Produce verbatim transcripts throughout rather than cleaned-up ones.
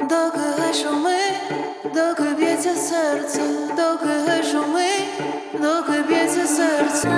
доки гай шумить, доки б'ється серце, доки гай шумить, доки б'ється серце.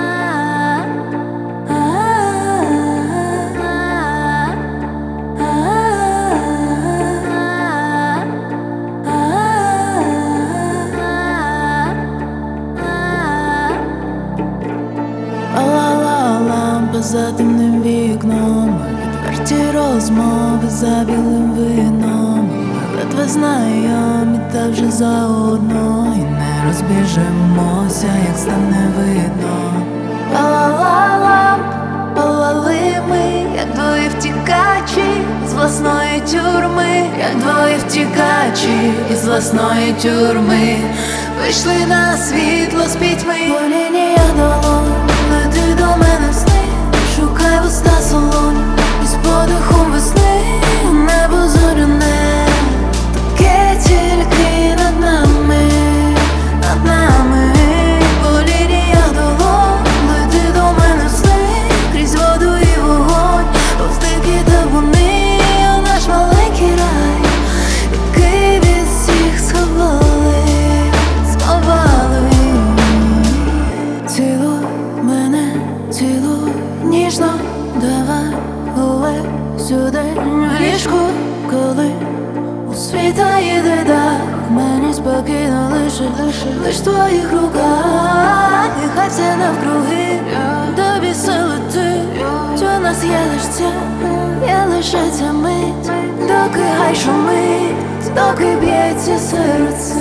Палала лампа за темним вікном, відверті розмови за білим вином. Ми ледве знайомі, та вже заодно, і не розбіжемося, як стане видно. Палала лампа, палали ми, як двоє втікачі з власної тюрми, як двоє втікачі із власної тюрми. Вийшли на світло з пітьми, по лініях долонь. Лети до мене в сни, шукай вуста солоні, із подихом весни небо зоряне, таке тільки над нами, над нами. По лініях долонь, лети до мене в сни, крізь воду і вогонь, повз дикі табуни, у наш маленький рай, який від всіх сховали, сховали. Цілуй мене, цілуй ніжно, давай увесь сюди в ліжку, коли у світа йде дах, мені спокійно лише, лише, лиш в твоїх руках. І хай все навкруги, тобі сили ти, у нас є лиш ця, є лише ця мить, доки гай шумить, доки б'ється серце.